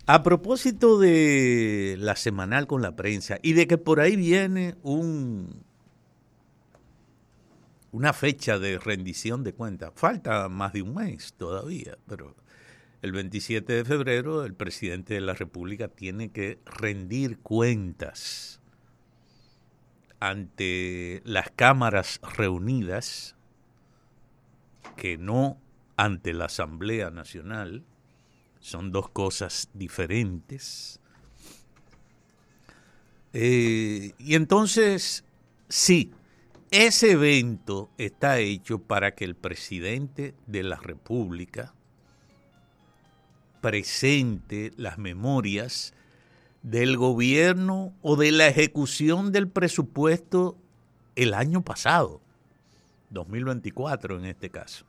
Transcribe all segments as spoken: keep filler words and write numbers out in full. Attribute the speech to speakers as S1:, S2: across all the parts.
S1: A propósito de la semanal con la prensa y de que por ahí viene un, una fecha de rendición de cuentas, falta más de un mes todavía, pero el veintisiete de febrero el presidente de la República tiene que rendir cuentas ante las cámaras reunidas, que no ante la Asamblea Nacional. Son dos cosas diferentes. Eh, y entonces, sí, ese evento está hecho para que el presidente de la República presente las memorias del gobierno o de la ejecución del presupuesto el año pasado, dos mil veinticuatro en este caso.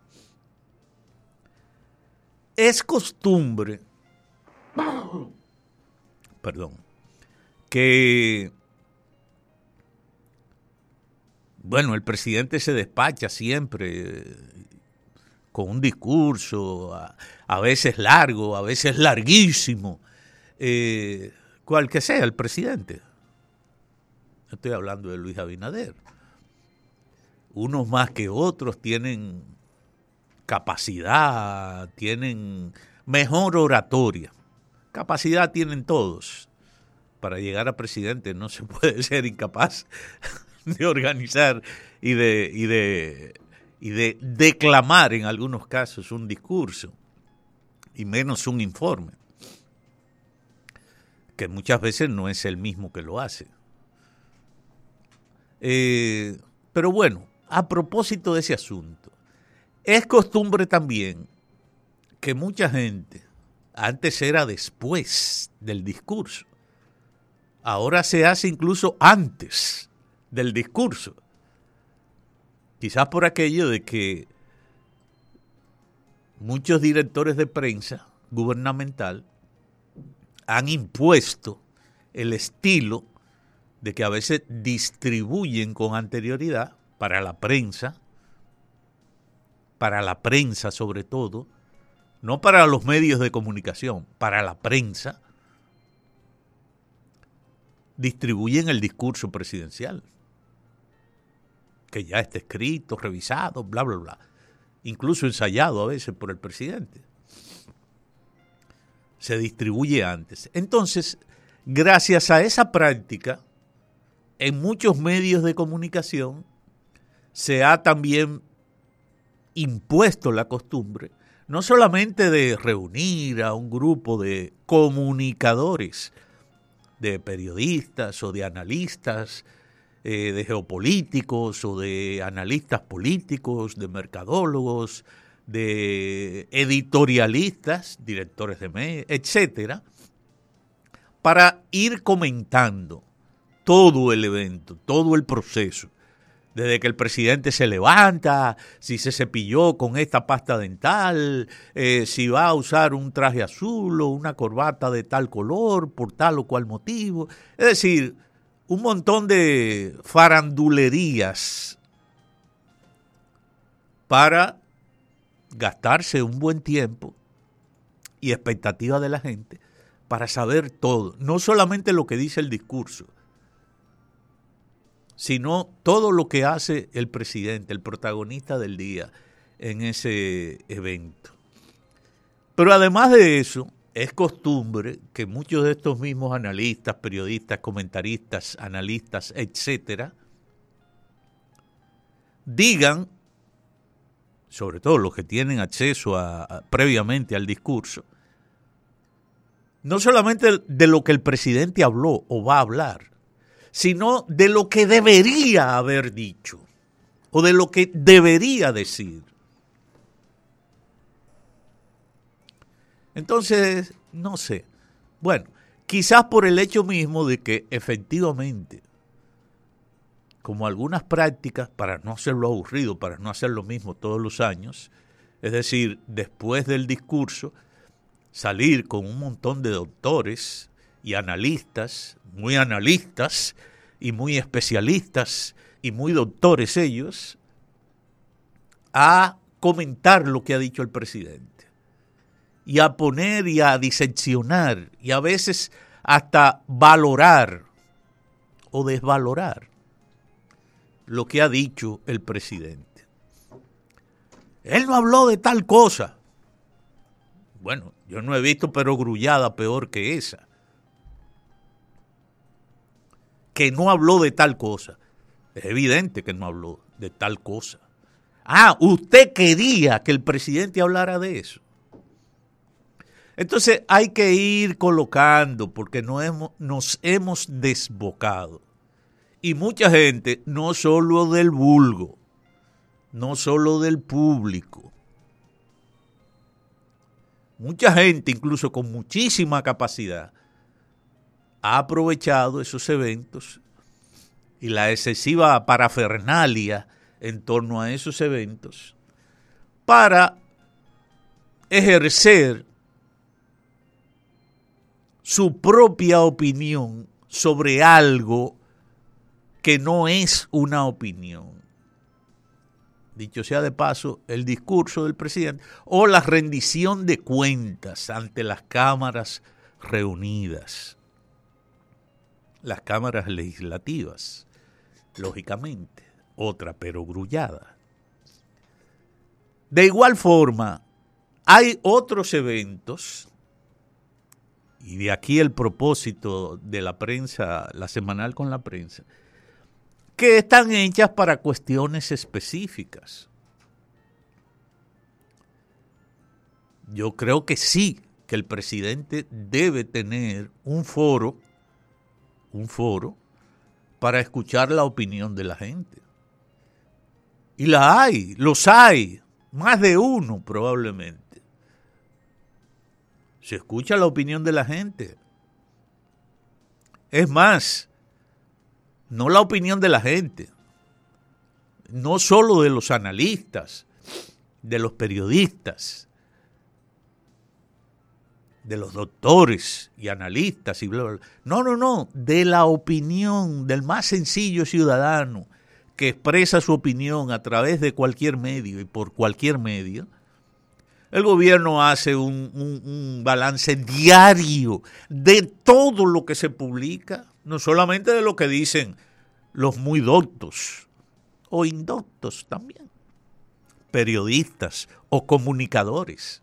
S1: Es costumbre, perdón, que, bueno, el presidente se despacha siempre con un discurso, a, a veces largo, a veces larguísimo, eh, cual que sea el presidente. No estoy hablando de Luis Abinader. Unos más que otros tienen capacidad, tienen mejor oratoria. Capacidad tienen todos. Para llegar a presidente no se puede ser incapaz de organizar y de, y de, y de declamar en algunos casos un discurso, y menos un informe, que muchas veces no es el mismo que lo hace. Eh, pero bueno, a propósito de ese asunto, es costumbre también que mucha gente, antes era después del discurso, ahora se hace incluso antes del discurso. Quizás por aquello de que muchos directores de prensa gubernamental han impuesto el estilo de que a veces distribuyen con anterioridad para la prensa, para la prensa sobre todo, no para los medios de comunicación, para la prensa, distribuyen el discurso presidencial, que ya está escrito, revisado, bla, bla, bla, incluso ensayado a veces por el presidente. Se distribuye antes. Entonces, gracias a esa práctica, en muchos medios de comunicación se ha también impuesto la costumbre, no solamente de reunir a un grupo de comunicadores, de periodistas o de analistas, eh, de geopolíticos o de analistas políticos, de mercadólogos, de editorialistas, directores de medios, etcétera, para ir comentando todo el evento, todo el proceso. Desde que el presidente se levanta, si se cepilló con esta pasta dental, eh, si va a usar un traje azul o una corbata de tal color, por tal o cual motivo. Es decir, un montón de farandulerías para gastarse un buen tiempo y expectativa de la gente para saber todo, no solamente lo que dice el discurso, sino todo lo que hace el presidente, el protagonista del día en ese evento. Pero además de eso, es costumbre que muchos de estos mismos analistas, periodistas, comentaristas, analistas, etcétera, digan, sobre todo los que tienen acceso a, a, previamente al discurso, no solamente de lo que el presidente habló o va a hablar, sino de lo que debería haber dicho o de lo que debería decir. Entonces, no sé. Bueno, quizás por el hecho mismo de que efectivamente, como algunas prácticas, para no hacerlo aburrido, para no hacer lo mismo todos los años, es decir, después del discurso, salir con un montón de doctores y analistas, muy analistas y muy especialistas y muy doctores ellos, a comentar lo que ha dicho el presidente. y a poner y a diseccionar y a veces hasta valorar o desvalorar lo que ha dicho el presidente. Él no habló de tal cosa. Bueno, yo no he visto perogrullada peor que esa. Que no habló de tal cosa. Es evidente que no habló de tal cosa. Ah, usted quería que el presidente hablara de eso. Entonces hay que ir colocando porque no hemos, nos hemos desbocado. Y mucha gente, no solo del vulgo, no solo del público, mucha gente, incluso con muchísima capacidad, ha aprovechado esos eventos y la excesiva parafernalia en torno a esos eventos para ejercer su propia opinión sobre algo que no es una opinión. Dicho sea de paso, el discurso del presidente o la rendición de cuentas ante las cámaras reunidas, las cámaras legislativas, lógicamente, otra perogrullada. De igual forma, hay otros eventos, y de aquí el propósito de la prensa, la semanal con la prensa, que están hechas para cuestiones específicas. Yo creo que sí, que el presidente debe tener un foro, un foro, para escuchar la opinión de la gente. Y la hay, los hay, más de uno probablemente. Se escucha la opinión de la gente. Es más, no la opinión de la gente, no solo de los analistas, de los periodistas, de los doctores y analistas y bla, bla, bla. No, no, no, de la opinión del más sencillo ciudadano que expresa su opinión a través de cualquier medio y por cualquier medio. El gobierno hace un, un, un balance diario de todo lo que se publica, no solamente de lo que dicen los muy doctos o indoctos también, periodistas o comunicadores,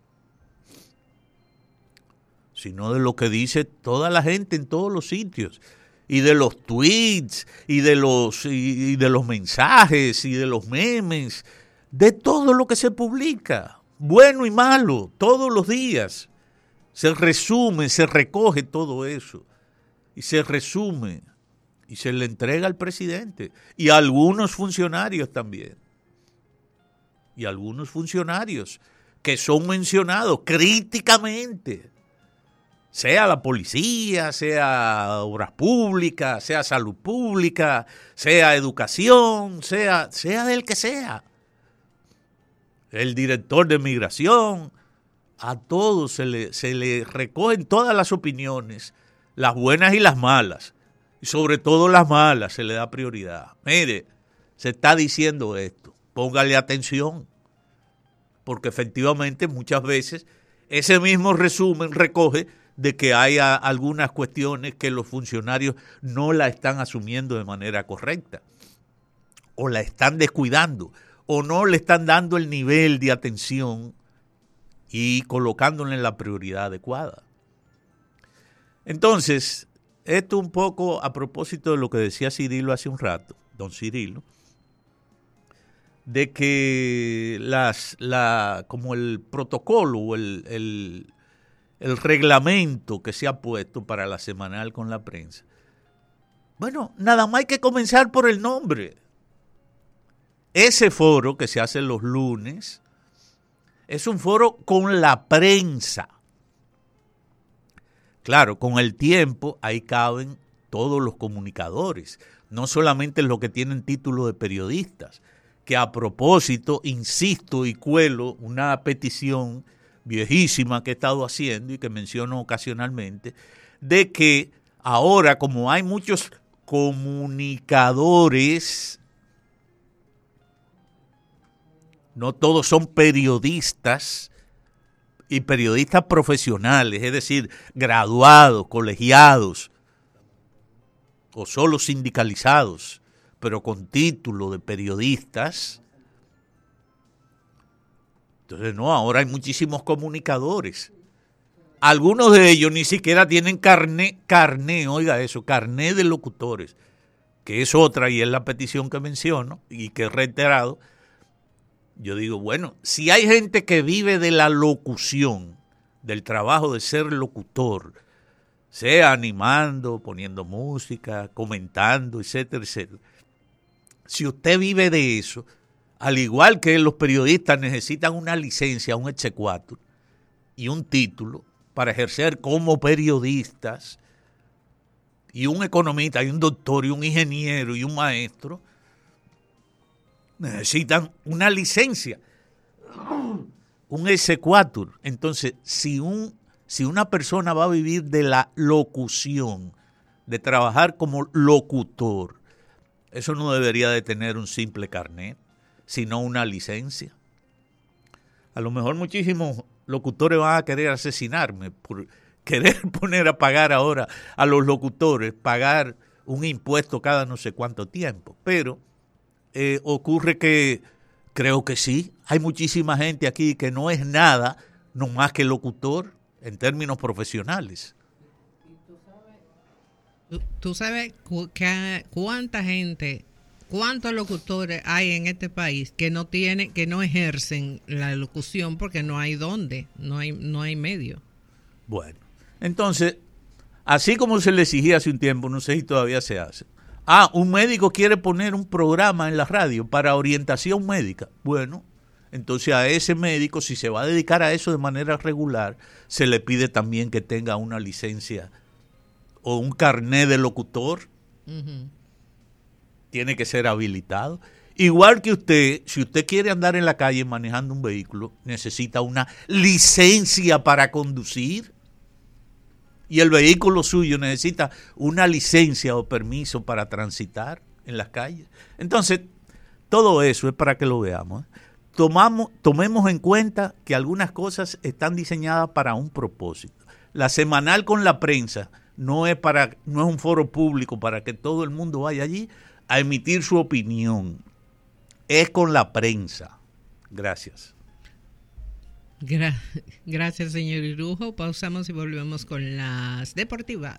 S1: sino de lo que dice toda la gente en todos los sitios, y de los tweets, y de los, y, y de los mensajes, y de los memes, de todo lo que se publica, bueno y malo, todos los días. Se resume, se recoge todo eso, y se resume, y se le entrega al presidente, y a algunos funcionarios también, y a algunos funcionarios que son mencionados críticamente, sea la policía, sea obras públicas, sea salud pública, sea educación, sea, sea del que sea. El director de migración, a todos se le, se le recogen todas las opiniones, las buenas y las malas, y sobre todo las malas se le da prioridad. Mire, se está diciendo esto, póngale atención, porque efectivamente muchas veces ese mismo resumen recoge de que haya algunas cuestiones que los funcionarios no la están asumiendo de manera correcta, o la están descuidando, o no le están dando el nivel de atención y colocándole en la prioridad adecuada. Entonces, esto un poco a propósito de lo que decía Cirilo hace un rato, don Cirilo, de que las, la, como el protocolo o el, el el reglamento que se ha puesto para la semanal con la prensa. Bueno, nada más hay que comenzar por el nombre. Ese foro que se hace los lunes es un foro con la prensa. Claro, con el tiempo ahí caben todos los comunicadores, no solamente los que tienen título de periodistas, que a propósito, insisto y cuelo una petición viejísima que he estado haciendo y que menciono ocasionalmente, de que ahora, como hay muchos comunicadores, no todos son periodistas, y periodistas profesionales, es decir, graduados, colegiados o solo sindicalizados, pero con título de periodistas. Entonces, no, ahora hay muchísimos comunicadores. Algunos de ellos ni siquiera tienen carné, carné, oiga eso, carné de locutores, que es otra y es la petición que menciono y que he reiterado. Yo digo, bueno, si hay gente que vive de la locución, del trabajo de ser locutor, sea animando, poniendo música, comentando, etcétera, etcétera. Si usted vive de eso, al igual que los periodistas necesitan una licencia, un exequatur y un título para ejercer como periodistas, y un economista, y un doctor, y un ingeniero, y un maestro, necesitan una licencia, un exequatur. Entonces, si, un, si una persona va a vivir de la locución, de trabajar como locutor, eso no debería de tener un simple carnet, sino una licencia. A lo mejor muchísimos locutores van a querer asesinarme por querer poner a pagar ahora a los locutores, pagar un impuesto cada no sé cuánto tiempo, pero eh, ocurre que creo que sí, hay muchísima gente aquí que no es nada, no más que locutor en términos profesionales.
S2: Tú, tú sabes cu que, cuánta gente, cuántos locutores hay en este país que no tienen, que no ejercen la locución porque no hay dónde, no hay, no hay medio.
S1: Bueno, entonces, así como se le exigía hace un tiempo, no sé si todavía se hace. Ah, un médico quiere poner un programa en la radio para orientación médica. Bueno, entonces a ese médico, si se va a dedicar a eso de manera regular, se le pide también que tenga una licencia o un carnet de locutor. Uh-huh. Tiene que ser habilitado. Igual que usted, si usted quiere andar en la calle manejando un vehículo, necesita una licencia para conducir. Y el vehículo suyo necesita una licencia o permiso para transitar en las calles. Entonces, todo eso es para que lo veamos. Tomamos, tomemos en cuenta que algunas cosas están diseñadas para un propósito. La semanal con la prensa no es para, no es un foro público para que todo el mundo vaya allí a emitir su opinión. Es con la prensa. Gracias.
S2: Gra- Gracias, señor Irujo. Pausamos y volvemos con las deportivas.